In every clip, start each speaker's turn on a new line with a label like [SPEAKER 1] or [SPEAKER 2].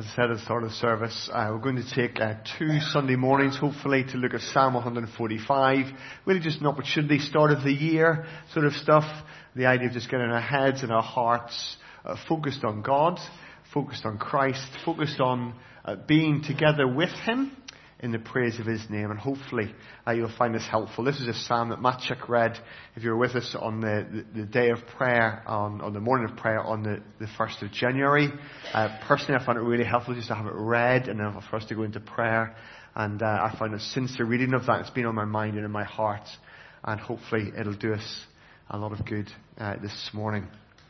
[SPEAKER 1] As I said at the start of the service, we're going to take 2 Sunday mornings, hopefully, to look at Psalm 145. Really just an opportunity, start of the year sort of stuff. The idea of just getting our heads and our hearts focused on God, focused on Christ, focused on being together with Him in the praise of His name. And hopefully you'll find this helpful. This is a psalm that Maciek read, if you were with us on the day of prayer, on the morning of prayer on the 1st of January. Personally, I found it really helpful just to have it read and then for us to go into prayer. And I find that since the reading of that, it's been on my mind and in my heart. And hopefully it'll do us a lot of good this morning.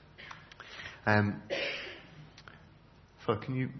[SPEAKER 1] Phil, can you...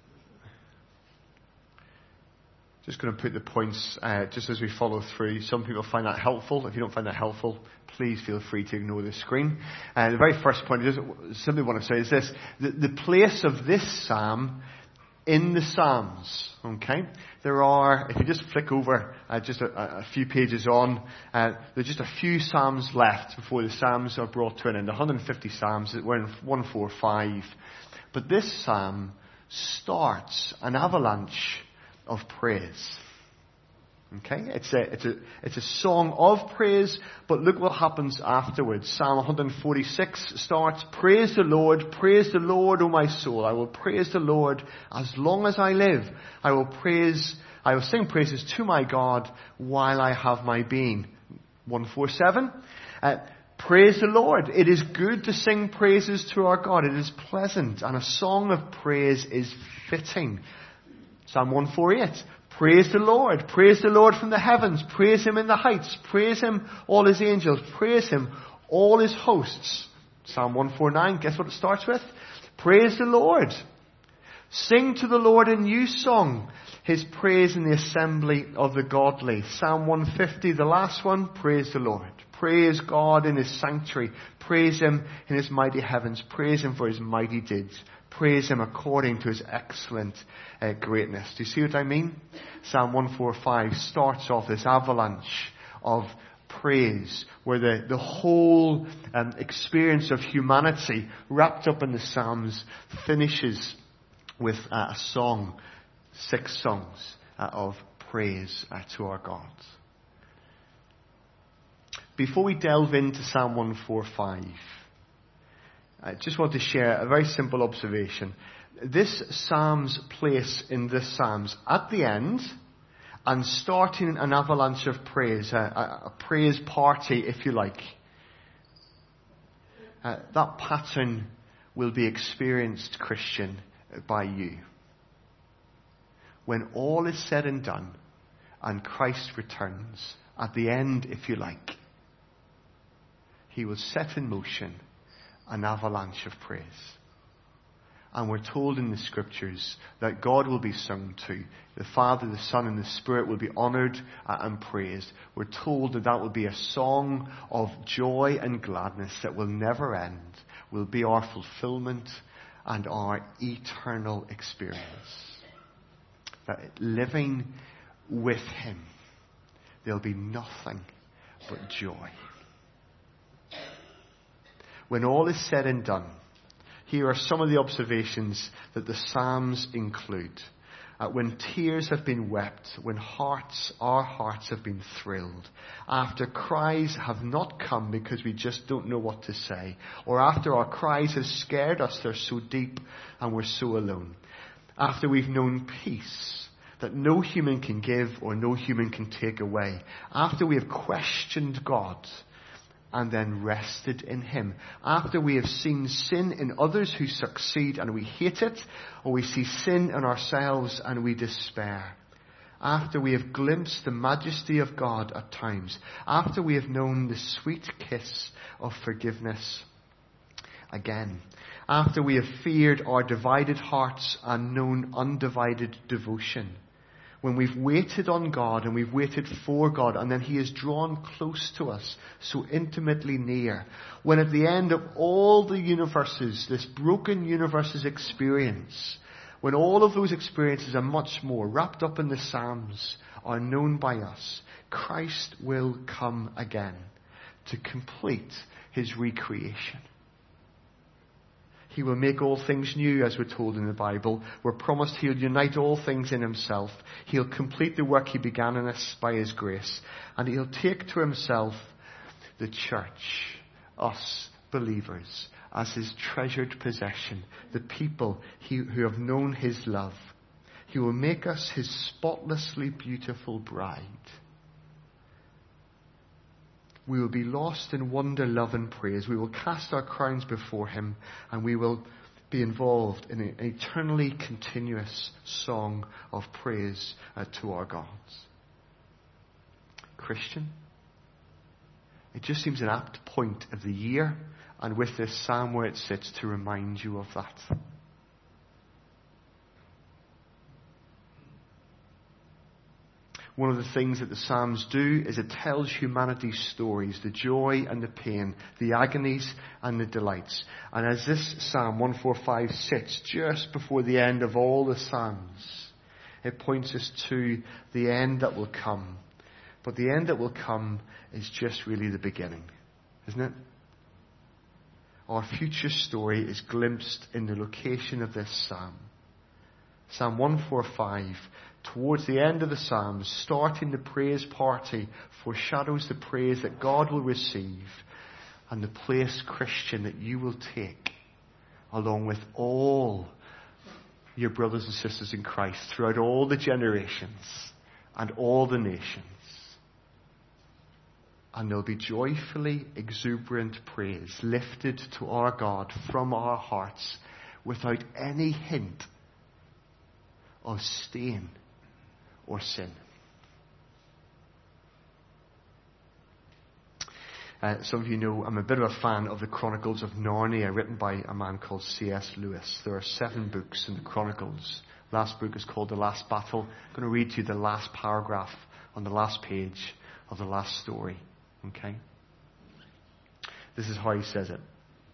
[SPEAKER 1] Just going to put the points just as we follow through. Some people find that helpful. If you don't find that helpful, please feel free to ignore the screen. The very first point I just simply want to say is this. The place of this psalm in the Psalms. Okay? There are, if you just flick over just a few pages on, there's just a few psalms left before the psalms are brought to an end. 150 psalms. We're in 145. But this psalm starts an avalanche of praise. Okay? It's a song of praise, but look what happens afterwards. Psalm 146 starts, praise the Lord, O my soul. I will praise the Lord as long as I live. I will sing praises to my God while I have my being. 147, praise the Lord. It is good to sing praises to our God. It is pleasant, and a song of praise is fitting. Psalm 148, praise the Lord from the heavens, praise Him in the heights, praise Him all His angels, praise Him all His hosts. Psalm 149, guess what it starts with? Praise the Lord. Sing to the Lord a new song, His praise in the assembly of the godly. Psalm 150, the last one, praise the Lord. Praise God in His sanctuary, praise Him in His mighty heavens, praise Him for His mighty deeds. Praise Him according to His excellent greatness. Do you see what I mean? Psalm 145 starts off this avalanche of praise where the whole experience of humanity wrapped up in the Psalms finishes with a song, 6 songs of praise to our God. Before we delve into Psalm 145, I just want to share a very simple observation. This psalm's place in the Psalms at the end and starting an avalanche of praise, a praise party if you like. That pattern will be experienced, Christian, by you. When all is said and done and Christ returns, at the end if you like, He will set in motion an avalanche of praise. And we're told in the Scriptures that God will be sung to. The Father, the Son, and the Spirit will be honoured and praised. We're told that will be a song of joy and gladness that will never end, will be our fulfilment and our eternal experience. That living with Him, there'll be nothing but joy. When all is said and done, here are some of the observations that the Psalms include. When tears have been wept, when our hearts have been thrilled, after cries have not come because we just don't know what to say, or after our cries have scared us, they're so deep and we're so alone. After we've known peace that no human can give or no human can take away. After we have questioned God and then rested in Him. After we have seen sin in others who succeed and we hate it, or we see sin in ourselves and we despair. After we have glimpsed the majesty of God at times. After we have known the sweet kiss of forgiveness again. After we have feared our divided hearts and known undivided devotion. When we've waited on God and we've waited for God and then He is drawn close to us, so intimately near. When at the end of all the universes, this broken universe's experience, when all of those experiences and much more wrapped up in the Psalms are known by us, Christ will come again to complete His recreation. He will make all things new, as we're told in the Bible. We're promised He'll unite all things in Himself. He'll complete the work He began in us by His grace. And He'll take to Himself the church, us believers, as His treasured possession, the people who have known His love. He will make us His spotlessly beautiful bride. We will be lost in wonder, love and praise. We will cast our crowns before Him, and we will be involved in an eternally continuous song of praise to our gods. Christian, it just seems an apt point of the year, and with this psalm where it sits, to remind you of that. One of the things that the Psalms do is it tells humanity's stories, the joy and the pain, the agonies and the delights. And as this Psalm 145 sits just before the end of all the Psalms, it points us to the end that will come. But the end that will come is just really the beginning, isn't it? Our future story is glimpsed in the location of this Psalm. Psalm 145, towards the end of the Psalms, starting the praise party, foreshadows the praise that God will receive and the place, Christian, that you will take along with all your brothers and sisters in Christ throughout all the generations and all the nations. And there'll be joyfully exuberant praise lifted to our God from our hearts without any hint of stain or sin. Some of you know I'm a bit of a fan of the Chronicles of Narnia, written by a man called C.S. Lewis. There are 7 books in the Chronicles. The last book is called The Last Battle. I'm going to read to you the last paragraph on the last page of the last story. Okay? This is how he says it.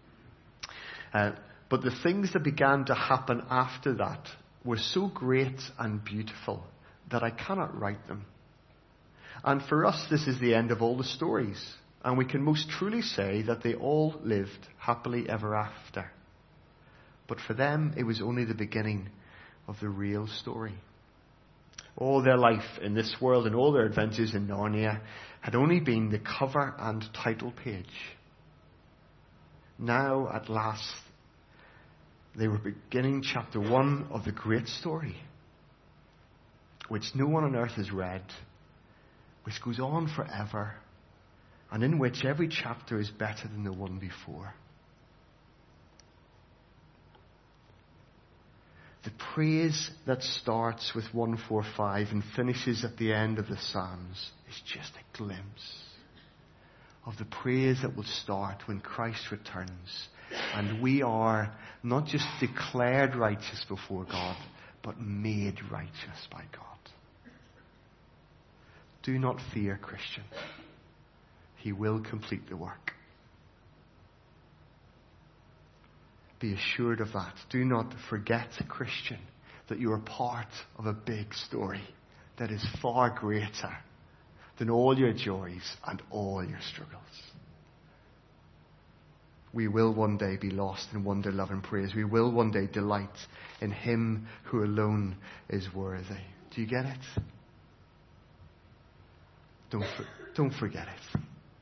[SPEAKER 1] But the things that began to happen after that were so great and beautiful that I cannot write them. And for us, this is the end of all the stories. And we can most truly say that they all lived happily ever after. But for them, it was only the beginning of the real story. All their life in this world and all their adventures in Narnia had only been the cover and title page. Now, at last, they were beginning chapter 1 of the great story, which no one on earth has read, which goes on forever, and in which every chapter is better than the one before. The praise that starts with 145 and finishes at the end of the Psalms is just a glimpse of the praise that will start when Christ returns. And we are not just declared righteous before God, but made righteous by God. Do not fear, Christian. He will complete the work. Be assured of that. Do not forget, Christian, that you are part of a big story that is far greater than all your joys and all your struggles. We will one day be lost in wonder, love and praise. We will one day delight in Him who alone is worthy. Do you get it? Don't forget it.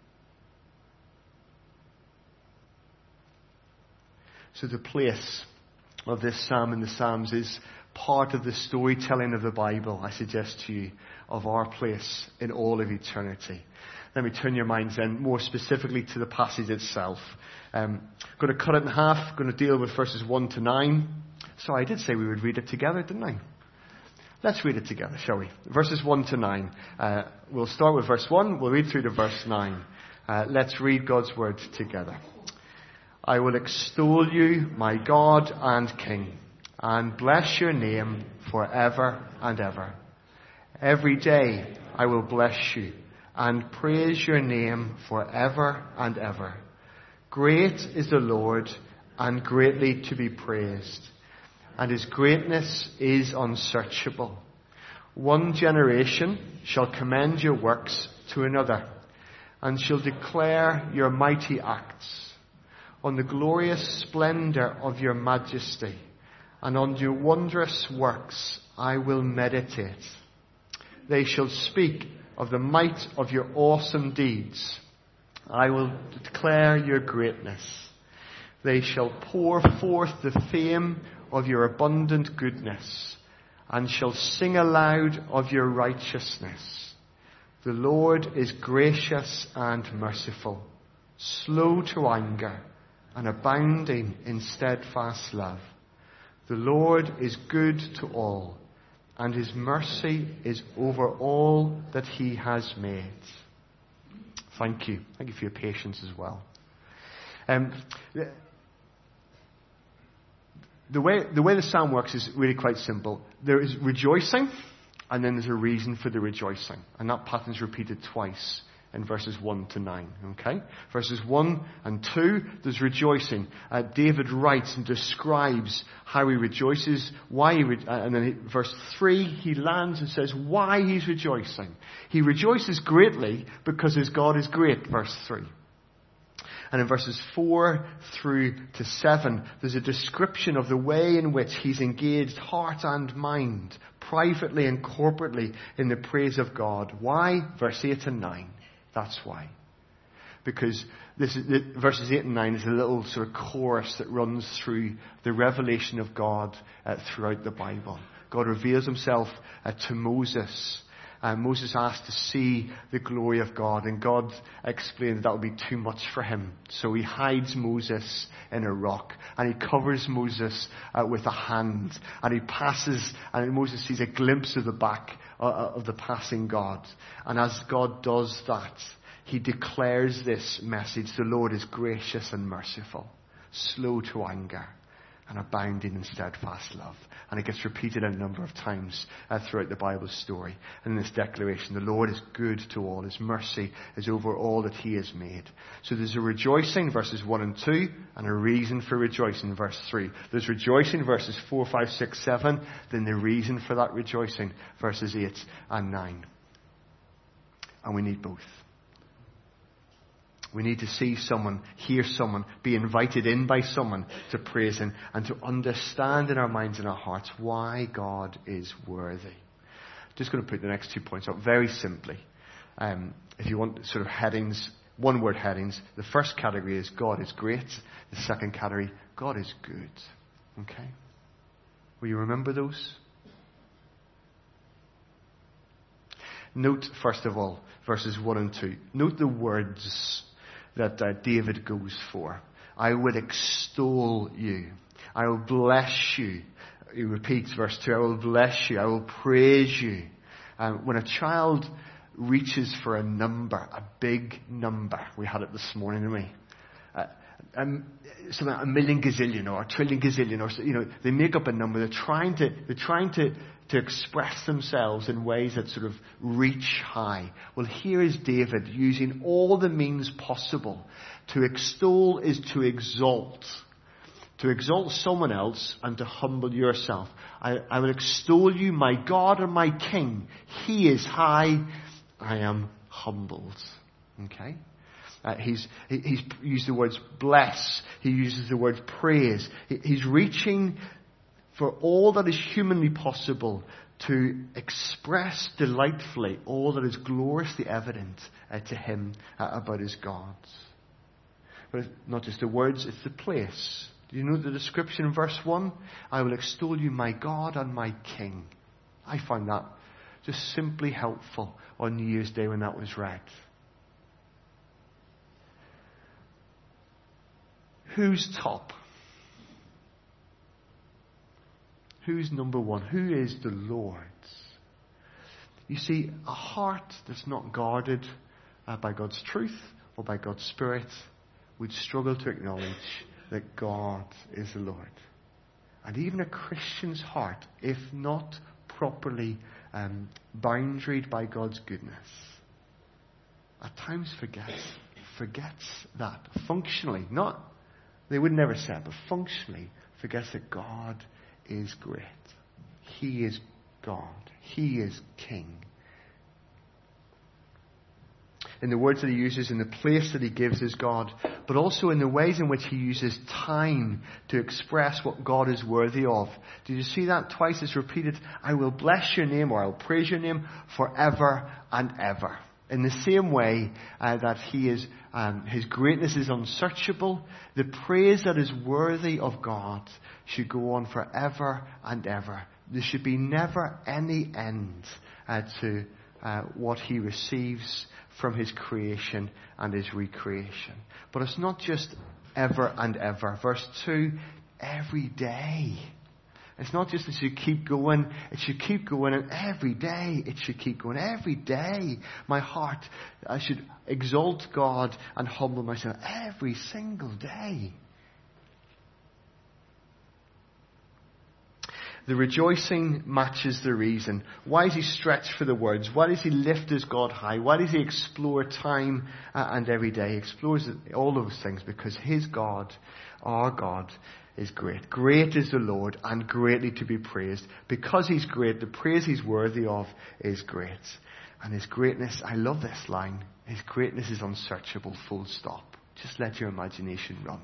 [SPEAKER 1] So the place of this psalm in the Psalms is part of the storytelling of the Bible, I suggest to you, of our place in all of eternity. Let me turn your minds then more specifically to the passage itself. I'm going to cut it in half. Going to deal with verses 1 to 9. So I did say we would read it together, didn't I? Let's read it together, shall we? Verses 1 to 9. We'll start with verse 1. We'll read through to verse 9. Let's read God's word together. I will extol you, my God and King, and bless your name forever and ever. Every day I will bless you and praise your name forever and ever. Great is the Lord and greatly to be praised, and His greatness is unsearchable. One generation shall commend your works to another, and shall declare your mighty acts. on the glorious splendor of your majesty, and on your wondrous works I will meditate. They shall speak of the might of your awesome deeds. I will declare your greatness. They shall pour forth the fame of your abundant goodness, and shall sing aloud of your righteousness. The Lord is gracious and merciful, slow to anger, and abounding in steadfast love. The Lord is good to all, and his mercy is over all that he has made. Thank you. Thank you for your patience as well. The way the psalm works is really quite simple. There is rejoicing, and then there's a reason for the rejoicing. And that pattern is repeated twice in verses 1 to 9. Okay? Verses 1 and 2, there's rejoicing. David writes and describes how he rejoices, why and then verse 3, he lands and says why he's rejoicing. He rejoices greatly because his God is great, verse 3. And in verses 4 through to 7, there's a description of the way in which he's engaged heart and mind, privately and corporately, in the praise of God. Why? Verse 8 and 9. That's why. Because verses 8 and 9 is a little sort of chorus that runs through the revelation of God throughout the Bible. God reveals himself to Moses. Moses asked to see the glory of God, and God explained that would be too much for him. So he hides Moses in a rock, and he covers Moses with a hand, and he passes, and Moses sees a glimpse of the back of the passing God. And as God does that, he declares this message: the Lord is gracious and merciful, slow to anger, and abounding in steadfast love. And it gets repeated a number of times throughout the Bible story. And in this declaration, the Lord is good to all. His mercy is over all that he has made. So there's a rejoicing, verses 1 and 2, and a reason for rejoicing, verse 3. There's rejoicing, verses 4, 5, 6, 7. Then the reason for that rejoicing, verses 8 and 9. And we need both. We need to see someone, hear someone, be invited in by someone to praise him, and to understand in our minds and our hearts why God is worthy. Just going to put the next 2 points up very simply. If you want sort of headings, one-word headings, the first category is God is great. The second category, God is good. Okay? Will you remember those? Note, first of all, verses 1 and 2. Note the words that David goes for. I will extol you. I will bless you. He repeats verse 2. I will bless you. I will praise you. When a child reaches for a number, a big number, we had it this morning, didn't we? Something like a million gazillion or a trillion gazillion, or they make up a number. They're trying to express themselves in ways that sort of reach high. Well, here is David using all the means possible. To extol is to exalt. To exalt someone else and to humble yourself. I will extol you, my God and my King. He is high. I am humbled. Okay? He's used the words bless. He uses the word praise. He's reaching for all that is humanly possible to express delightfully all that is gloriously evident to him about his God. But it's not just the words, it's the place. Do you know the description in verse 1? I will extol you, my God and my King. I find that just simply helpful on New Year's Day when that was read. Who's top? Who's number one? Who is the Lord? You see, a heart that's not guarded by God's truth or by God's Spirit would struggle to acknowledge that God is the Lord. And even a Christian's heart, if not properly boundaried by God's goodness, at times forgets that. Functionally, they would never say it, but functionally forgets that God is great. He is God. He is King. in the words that he uses, in the place that he gives as God, but also in the ways in which he uses time to express what God is worthy of. Did you see that? Twice it's repeated, I will bless your name, or I will praise your name forever and ever. In the same way that he is, his greatness is unsearchable, the praise that is worthy of God should go on forever and ever. There should be never any end to what he receives from his creation and his recreation. But it's not just ever and ever. Verse 2, every day. It's not just it should keep going, it should keep going, and every day it should keep going. Every day, my heart, I should exalt God and humble myself every single day. The rejoicing matches the reason. Why does he stretch for the words? Why does he lift his God high? Why does he explore time and every day? He explores all those things because his God, our God, is great. Great is the Lord and greatly to be praised. Because he's great, the praise he's worthy of is great. And his greatness, I love this line, his greatness is unsearchable, full stop. Just let your imagination run.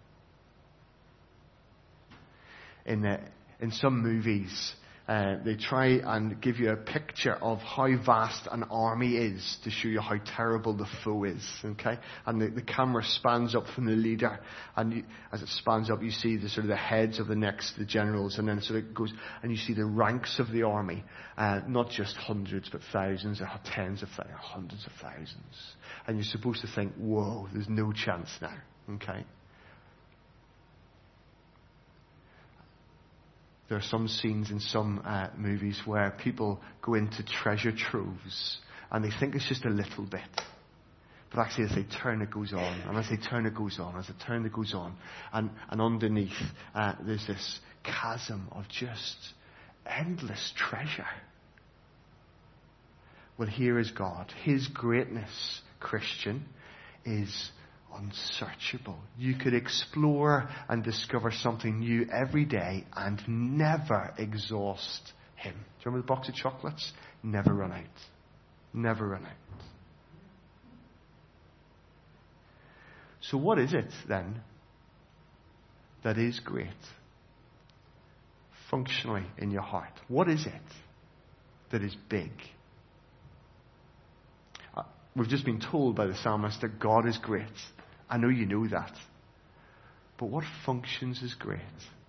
[SPEAKER 1] In some movies, they try and give you a picture of how vast an army is to show you how terrible the foe is. Okay, and the camera spans up from the leader, and as it spans up, you see the sort of the heads of the generals, and then sort of goes, and you see the ranks of the army, not just hundreds but thousands, or tens of thousands, hundreds of thousands, and you're supposed to think, whoa, there's no chance now. Okay. There are some scenes in some movies where people go into treasure troves and they think it's just a little bit. But actually as they turn it goes on. And as they turn it goes on. As they turn it goes on. And underneath there's this chasm of just endless treasure. Well, here is God. His greatness, Christian, is unsearchable. You could explore and discover something new every day and never exhaust him. Do you remember the box of chocolates? Never run out. Never run out. So what is it then that is great functionally in your heart? What is it that is big? We've just been told by the psalmist that God is great. I know you know that. But what functions as great?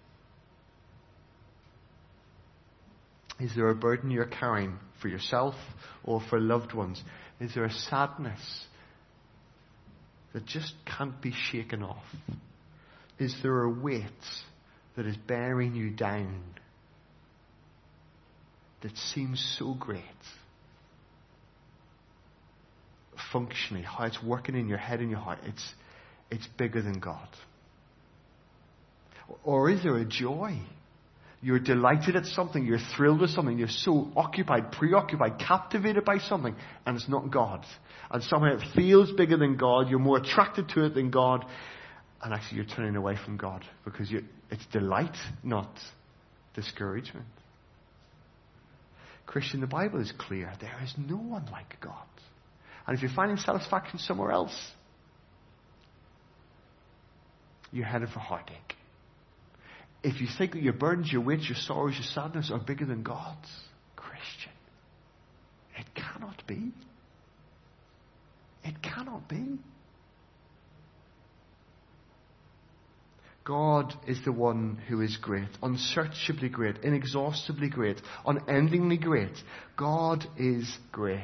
[SPEAKER 1] Is there a burden you're carrying for yourself or for loved ones? Is there a sadness that just can't be shaken off? Is there a weight that is bearing you down that seems so great? Functionally, how it's working in your head and your heart, it's bigger than God. Or is there a joy? You're delighted at something, you're thrilled with something, you're so occupied, preoccupied, captivated by something, and it's not God. And somehow it feels bigger than God, you're more attracted to it than God, and actually you're turning away from God because it's delight, not discouragement. Christian, the Bible is clear. There is no one like God. And if you're finding satisfaction somewhere else, you're headed for heartache. If you think that your burdens, your weights, your sorrows, your sadness are bigger than God's, Christian, it cannot be. It cannot be. God is the one who is great, unsearchably great, inexhaustibly great, unendingly great. God is great.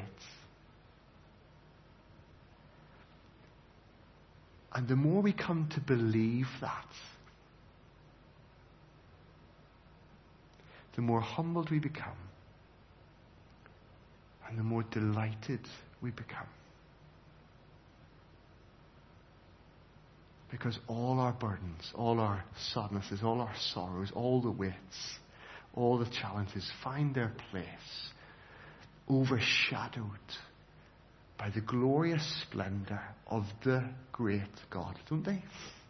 [SPEAKER 1] And the more we come to believe that, the more humbled we become, and the more delighted we become. Because all our burdens, all our sadnesses, all our sorrows, all the weights, all the challenges find their place overshadowed by the glorious splendor of the great God, don't they?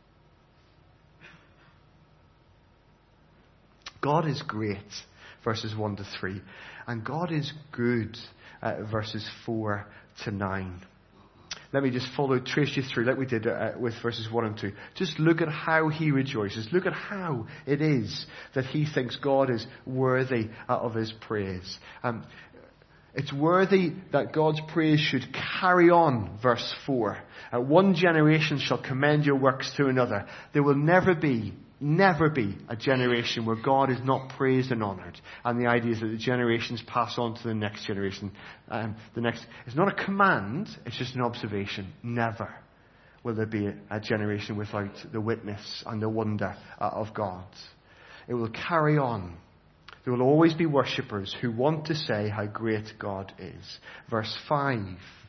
[SPEAKER 1] God is great, verses 1 to 3. And God is good, verses 4 to 9. let me just trace you through like we did with verses 1 and 2. Just look at how he rejoices. Look at how it is that he thinks God is worthy of his praise. It's worthy that God's praise should carry on, verse 4. One generation shall commend your works to another. There will never be a generation where God is not praised and honoured. And the idea is that the generations pass on to the next generation. It's not a command, it's just an observation. Never will there be a generation without the witness and the wonder of God. It will carry on. There will always be worshippers who want to say how great God is. Verse 5.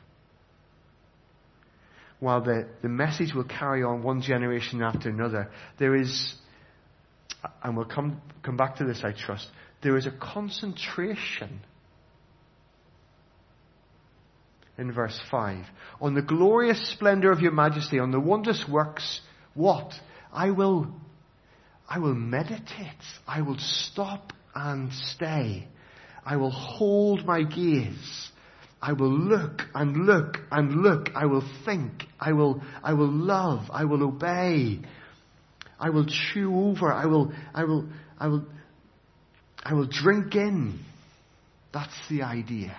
[SPEAKER 1] While the message will carry on one generation after another, there is, and we'll come back to this, I trust, there is a concentration in verse 5 on the glorious splendor of your majesty, on the wondrous works. What? I will meditate. I will stop and stay. I will hold my gaze. I will look and look and look. I will think. I will love. I will obey. I will chew over. I will drink in. That's the idea.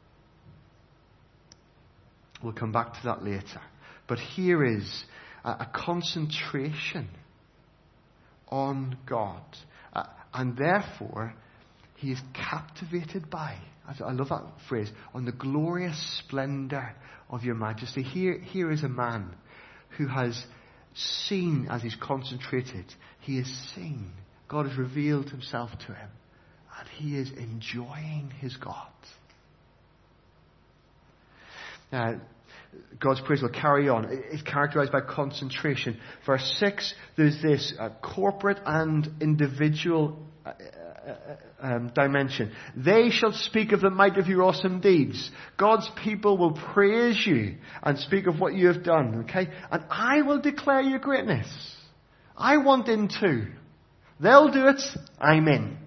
[SPEAKER 1] We'll come back to that later. But here is a concentration on God. And therefore, he is captivated by, I love that phrase, on the glorious splendor of your majesty. Here is a man who has seen, as he's concentrated, he has seen. God has revealed himself to him. And he is enjoying his God. God's praise will carry on. It's characterized by concentration. Verse 6, there's this corporate and individual dimension. They shall speak of the might of your awesome deeds. God's people will praise you and speak of what you have done. Okay? And I will declare your greatness. I want in too. They'll do it. I'm in.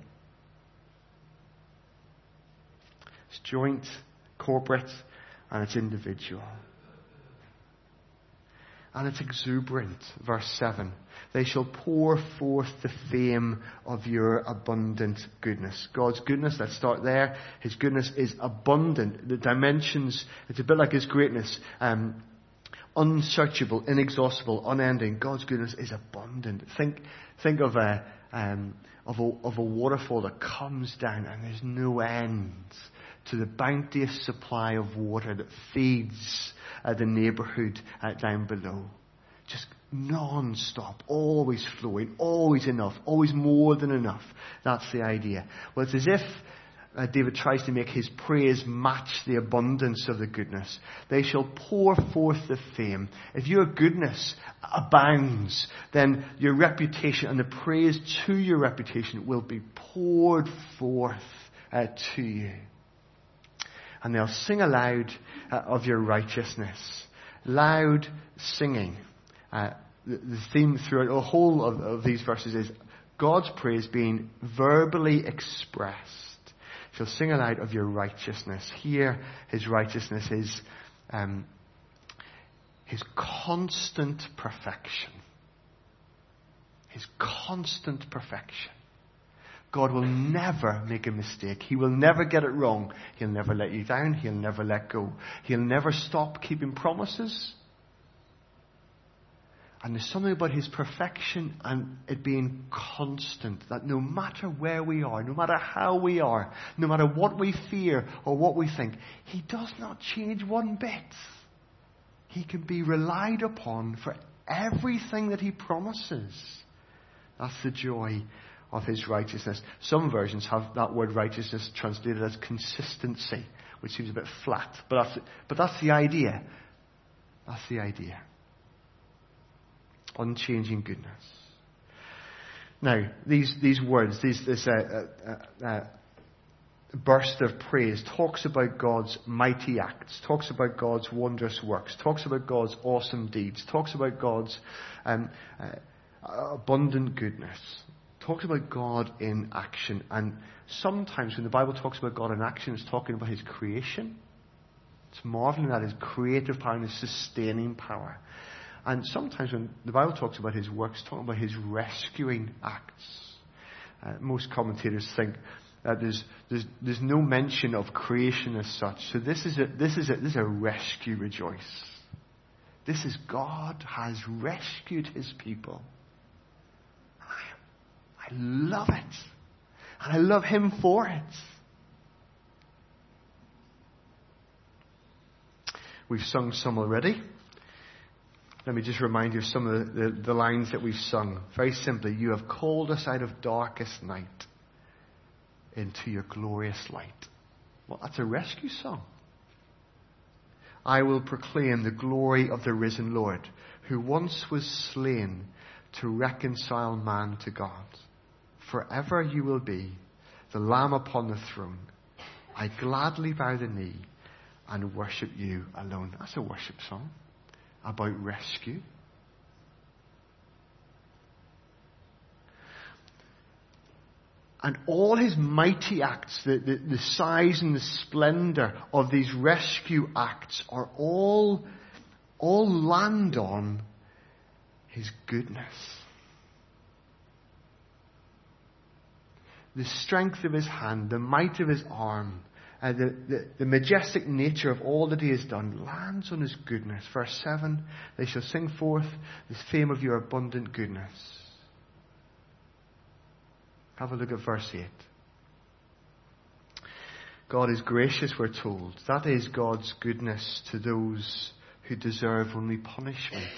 [SPEAKER 1] It's joint, corporate, and it's individual. And it's exuberant. Verse 7. They shall pour forth the fame of your abundant goodness. God's goodness, let's start there. His goodness is abundant. The dimensions, it's a bit like his greatness. Unsearchable, inexhaustible, unending. God's goodness is abundant. Think of a waterfall that comes down and there's no end to the bounteous supply of water that feeds the neighbourhood down below. Just non-stop, always flowing, always enough, always more than enough. That's the idea. Well, it's as if David tries to make his praise match the abundance of the goodness. They shall pour forth the fame. If your goodness abounds, then your reputation and the praise to your reputation will be poured forth to you. And they'll sing aloud of your righteousness. Loud singing. The theme throughout the whole of these verses is God's praise being verbally expressed. Shall sing aloud of your righteousness. Here, his righteousness is his constant perfection. His constant perfection. God will never make a mistake. He will never get it wrong. He'll never let you down. He'll never let go. He'll never stop keeping promises. And there's something about his perfection and it being constant, that no matter where we are, no matter how we are, no matter what we fear or what we think, he does not change one bit. He can be relied upon for everything that he promises. That's the joy of his righteousness. Some versions have that word righteousness translated as consistency, which seems a bit flat. But that's the idea. That's the idea. Unchanging goodness. Now, these words, this burst of praise talks about God's mighty acts, talks about God's wondrous works, talks about God's awesome deeds, talks about God's abundant goodness, talks about God in action. And sometimes when the Bible talks about God in action, it's talking about his creation. It's marveling at his creative power and his sustaining power. And sometimes when the Bible talks about his works, talking about his rescuing acts. Most commentators think that there's no mention of creation as such. So this is a rescue rejoice. This is God has rescued his people. I love it. And I love him for it. We've sung some already. Let me just remind you of some of the lines that we've sung. Very simply, you have called us out of darkest night into your glorious light. Well, that's a rescue song. I will proclaim the glory of the risen Lord, who once was slain to reconcile man to God. Forever you will be the Lamb upon the throne. I gladly bow the knee and worship you alone. That's a worship song about rescue. And all his mighty acts, the size and the splendor of these rescue acts are all land on his goodness. The strength of his hand, the might of his arm, the majestic nature of all that he has done lands on his goodness. Verse 7, they shall sing forth the fame of your abundant goodness. Have a look at verse 8. God is gracious, we're told. That is God's goodness to those who deserve only punishment.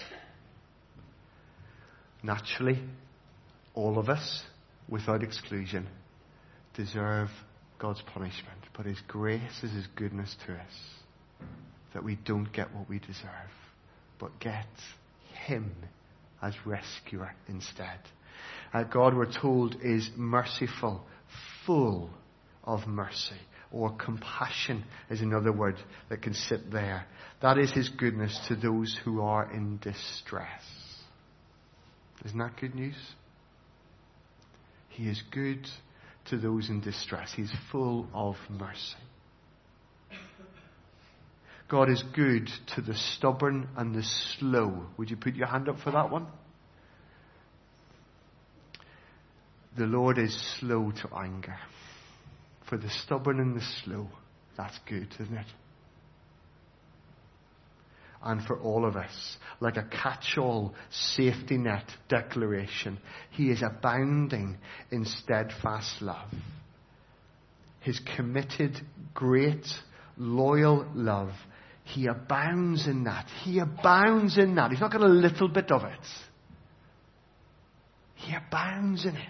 [SPEAKER 1] Naturally, all of us, without exclusion, deserve God's punishment. But his grace is his goodness to us, that we don't get what we deserve, but get him as rescuer instead. God, we're told, is merciful, full of mercy, or compassion is another word that can sit there. That is his goodness to those who are in distress. Isn't that good news? He is good to those in distress. He's full of mercy. God is good to the stubborn and the slow. Would you put your hand up for that one? The Lord is slow to anger. For the stubborn and the slow, that's good, isn't it? And for all of us, like a catch-all safety net declaration, he is abounding in steadfast love. His committed, great, loyal love, he abounds in that. He abounds in that. He's not got a little bit of it. He abounds in it.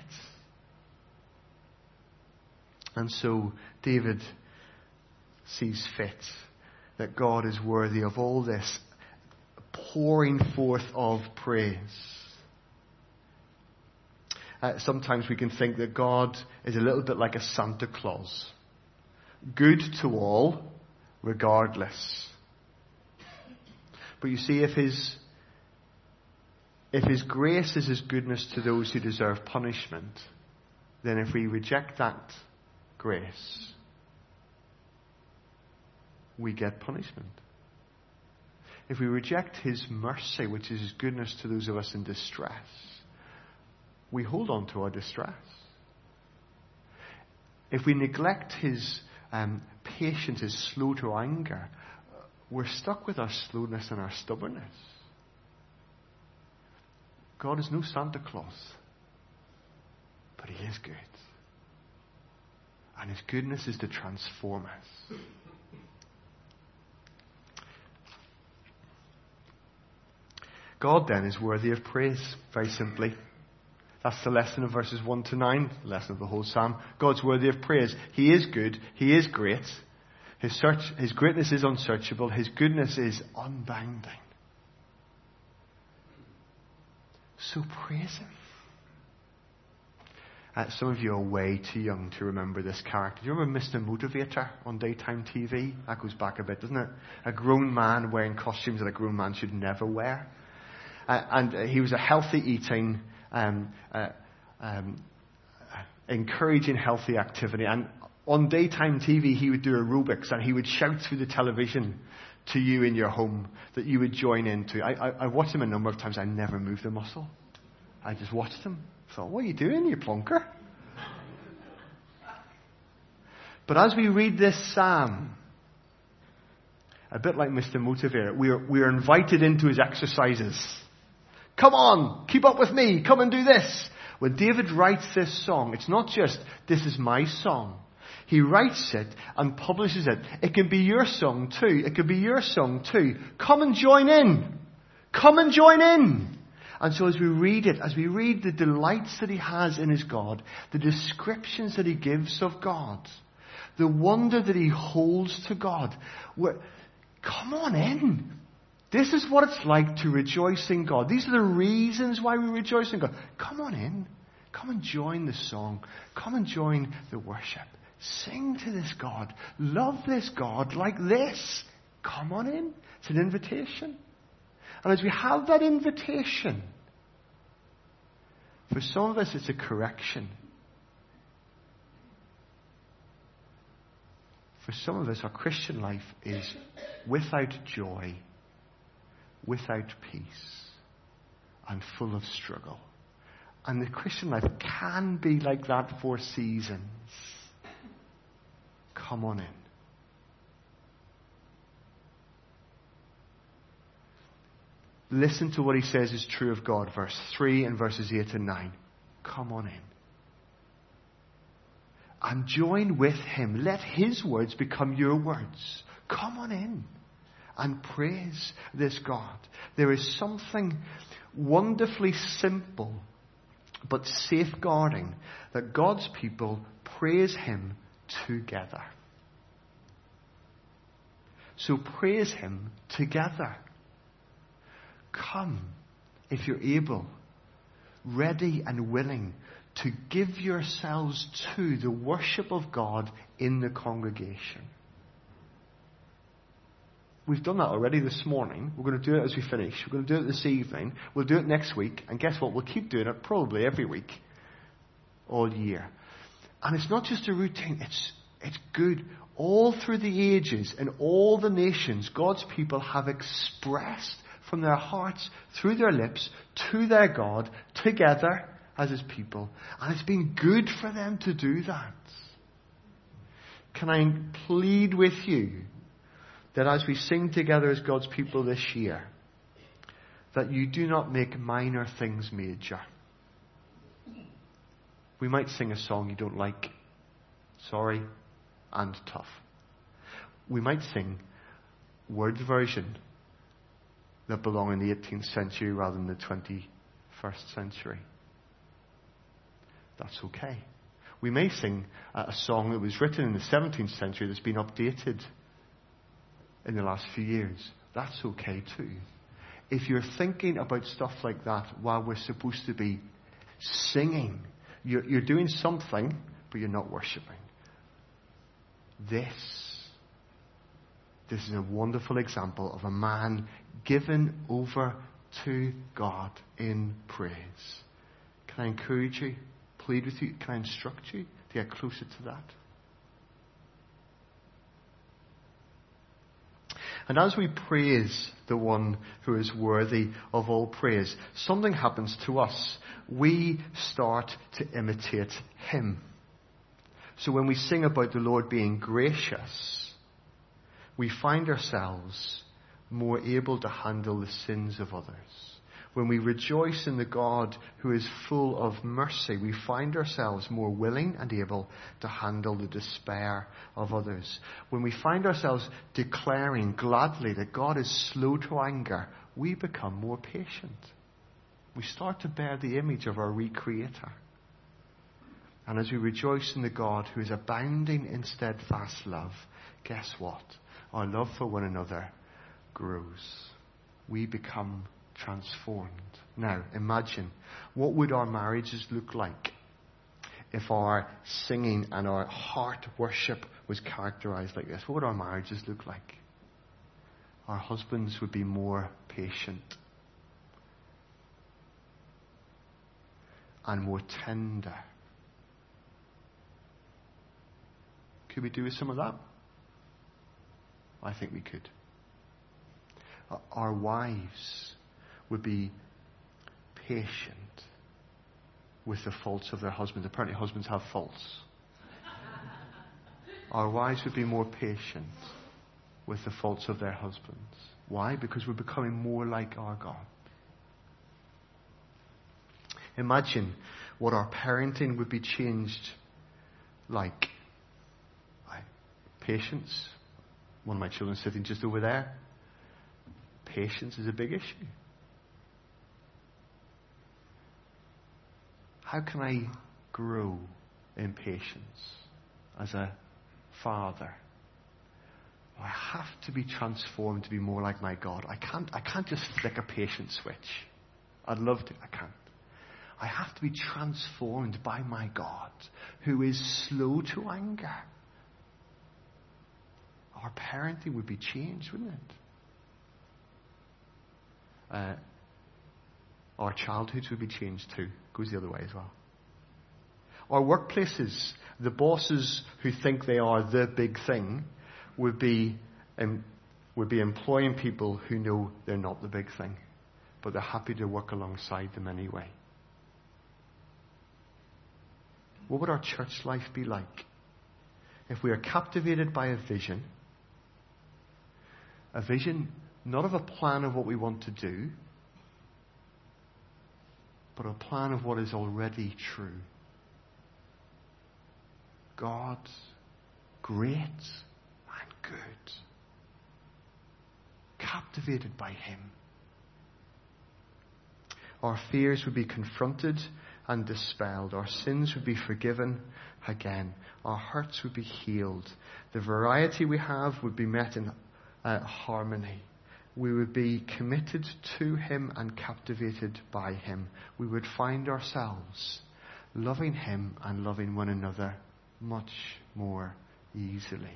[SPEAKER 1] And so David sees fit that God is worthy of all this pouring forth of praise. Sometimes we can think that God is a little bit like a Santa Claus. Good to all, regardless. But you see, if his grace is his goodness to those who deserve punishment, then if we reject that grace, we get punishment. If we reject his mercy, which is his goodness to those of us in distress, we hold on to our distress. If we neglect his patience, his slow to anger, we're stuck with our slowness and our stubbornness. God is no Santa Claus, but he is good. And his goodness is to transform us. God then is worthy of praise, very simply. That's the lesson of verses 1 to 9, the lesson of the whole psalm. God's worthy of praise. He is good. He is great. His greatness is unsearchable. His goodness is unbounding. So praise him. Some of you are way too young to remember this character. Do you remember Mr. Motivator on daytime TV? That goes back a bit, doesn't it? A grown man wearing costumes that a grown man should never wear. And he was a healthy eating, encouraging healthy activity. And On daytime TV, he would do aerobics and he would shout through the television to you in your home that you would join into. I watched him a number of times. I never moved a muscle. I just watched him. Thought, what are you doing, you plonker? But as we read this psalm, a bit like Mr. Motivator, we are invited into his exercises. Come on, keep up with me, come and do this. When David writes this song, it's not just, this is my song. He writes it and publishes it. It can be your song too. It could be your song too. Come and join in. Come and join in. And so as we read it, as we read the delights that he has in his God, the descriptions that he gives of God, the wonder that he holds to God, come on in. This is what it's like to rejoice in God. These are the reasons why we rejoice in God. Come on in. Come and join the song. Come and join the worship. Sing to this God. Love this God like this. Come on in. It's an invitation. And as we have that invitation, for some of us it's a correction. For some of us, our Christian life is without joy, without peace, and full of struggle. And the Christian life can be like that for seasons. Come on in. Listen to what he says is true of God, verse 3 and verses 8 and 9. Come on in. And join with him. Let his words become your words. Come on in and praise this God. There is something wonderfully simple but safeguarding that God's people praise him together. So praise him together. Come, if you're able, ready and willing to give yourselves to the worship of God in the congregation. We've done that already this morning. We're going to do it as we finish. We're going to do it this evening. We'll do it next week. And guess what? We'll keep doing it probably every week, all year. And it's not just a routine. It's good. All through the ages and all the nations, God's people have expressed from their hearts, through their lips, to their God, together as his people. And it's been good for them to do that. Can I plead with you that as we sing together as God's people this year, that you do not make minor things major. We might sing a song you don't like. Sorry and tough. We might sing word version that belong in the 18th century rather than the 21st century. That's okay. We may sing a song that was written in the 17th century that's been updated in the last few years. That's okay too. If you're thinking about stuff like that while we're supposed to be singing, you're doing something, but you're not worshipping. This is a wonderful example of a man given over to God in praise. Can I encourage you, plead with you, can I instruct you to get closer to that? And as we praise the one who is worthy of all praise, something happens to us. We start to imitate him. So when we sing about the Lord being gracious, we find ourselves more able to handle the sins of others. When we rejoice in the God who is full of mercy, we find ourselves more willing and able to handle the despair of others. When we find ourselves declaring gladly that God is slow to anger, we become more patient. We start to bear the image of our Recreator. And as we rejoice in the God who is abounding in steadfast love, guess what? Our love for one another grows. We become transformed. Now, imagine, what would our marriages look like if our singing and our heart worship was characterized like this? What would our marriages look like? Our husbands would be more patient and more tender. Could we do with some of that? I think we could. Our wives would be patient with the faults of their husbands. Apparently husbands have faults. Our wives would be more patient with the faults of their husbands. Why? Because we're becoming more like our God. Imagine what our parenting would be changed like. Patience. One of my children sitting just over there. Patience is a big issue. How can I grow in patience as a father? I have to be transformed to be more like my God. I can't just flick a patience switch. I'd love to. I can't. I have to be transformed by my God, who is slow to anger. Our parenting would be changed, wouldn't it? Our childhoods would be changed too. Goes the other way as well. Our workplaces, the bosses who think they are the big thing, would be employing people who know they're not the big thing, but they're happy to work alongside them anyway. What would our church life be like if we are captivated by a vision not of a plan of what we want to do, but a plan of what is already true? God's great and good. Captivated by Him. Our fears would be confronted and dispelled. Our sins would be forgiven again. Our hurts would be healed. The variety we have would be met in harmony. We would be committed to Him and captivated by Him. We would find ourselves loving Him and loving one another much more easily.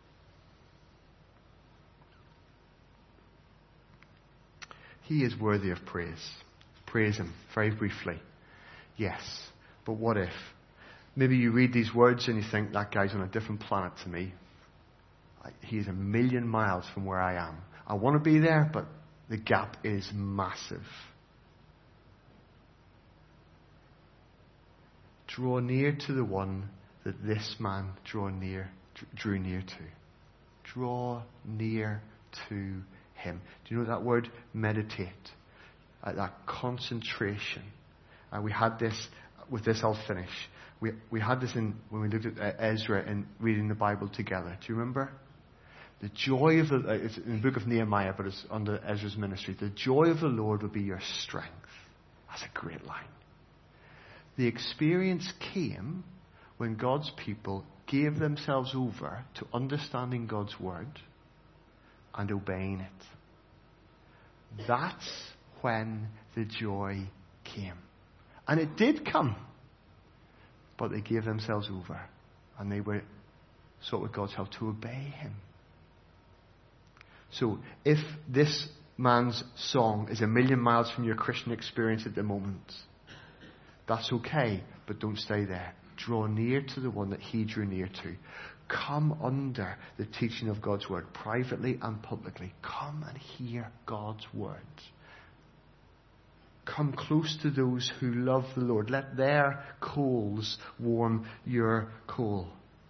[SPEAKER 1] He is worthy of praise. Praise Him very briefly. Yes, but what if? Maybe you read these words and you think, that guy's on a different planet to me. He is 1,000,000 miles from where I am. I want to be there, but the gap is massive. Draw near to the one that this man drew near to. Draw near to Him. Do you know that word? Meditate. That concentration. We had this, with this I'll finish. We had this when we looked at Ezra and reading the Bible together. Do you remember? The joy of it's in the book of Nehemiah, but it's under Ezra's ministry. The joy of the Lord will be your strength. That's a great line. The experience came when God's people gave themselves over to understanding God's word and obeying it. That's when the joy came. And it did come. But they gave themselves over. And they were sought with God's help to obey Him. So, if this man's song is 1,000,000 miles from your Christian experience at the moment, that's okay, but don't stay there. Draw near to the one that He drew near to. Come under the teaching of God's word, privately and publicly. Come and hear God's word. Come close to those who love the Lord. Let their coals warm your coal.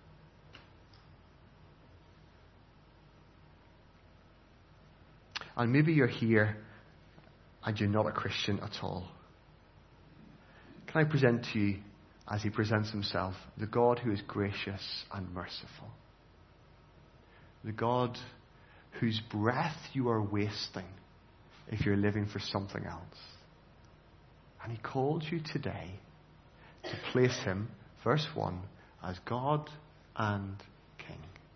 [SPEAKER 1] And maybe you're here and you're not a Christian at all. Can I present to you, as He presents Himself, the God who is gracious and merciful. The God whose breath you are wasting if you're living for something else. And He called you today to place Him, verse 1, as God and King.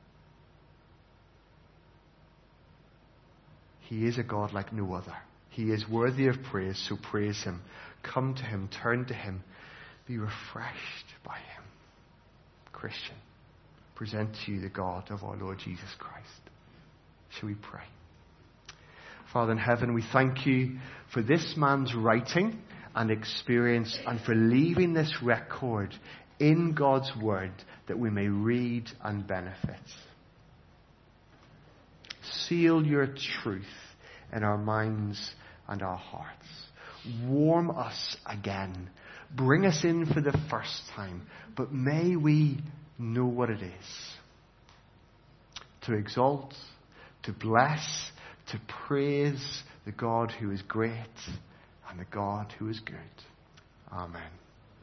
[SPEAKER 1] He is a God like no other. He is worthy of praise, so praise Him. Come to Him, turn to Him, be refreshed by Him. Christian, present to you the God of our Lord Jesus Christ. Shall we pray? Father in heaven, we thank You for this man's writing and experience, and for leaving this record in God's Word that we may read and benefit. Seal your truth in our minds and our hearts. Warm us again. Bring us in for the first time. But may we know what it is to exalt, to bless, to praise the God who is great and the God who is good. Amen.